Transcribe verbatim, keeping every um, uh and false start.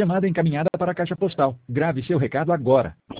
Chamada encaminhada para a caixa postal. Grave seu recado agora.